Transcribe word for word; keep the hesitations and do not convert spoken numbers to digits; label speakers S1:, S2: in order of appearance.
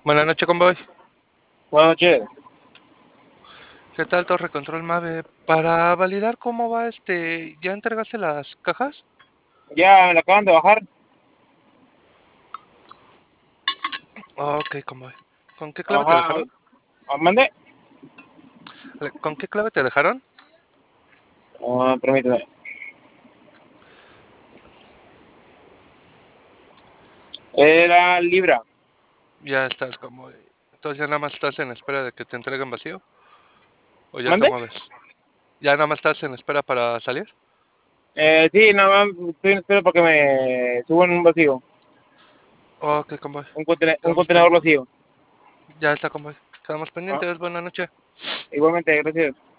S1: Buenas noches, convoy.
S2: Buenas noches.
S1: ¿Qué tal, Torre Control Mave? Para validar cómo va este, ¿ya entregaste las cajas?
S2: Ya me la acaban de bajar.
S1: Ok, convoy. ¿Con qué clave te
S2: Ajá.
S1: dejaron?
S2: Ah, ¿mande?
S1: Ale, ¿Con qué clave te dejaron?
S2: Ah, permíteme. Era Libra.
S1: Ya estás, convoy. Entonces ya nada más estás en espera de que te entreguen vacío. ¿O ya te
S2: ¿Mande?
S1: mueves? ¿Ya nada más estás en espera para salir?
S2: Eh, sí, nada más estoy en espera para que me suban un vacío.
S1: Ok, convoy.
S2: Un, contene- un
S1: Quedamos
S2: contenedor
S1: pen...
S2: vacío.
S1: Ya está, convoy. Quedamos
S2: Ah,
S1: pendientes. Buenas noches.
S2: igualmente, gracias.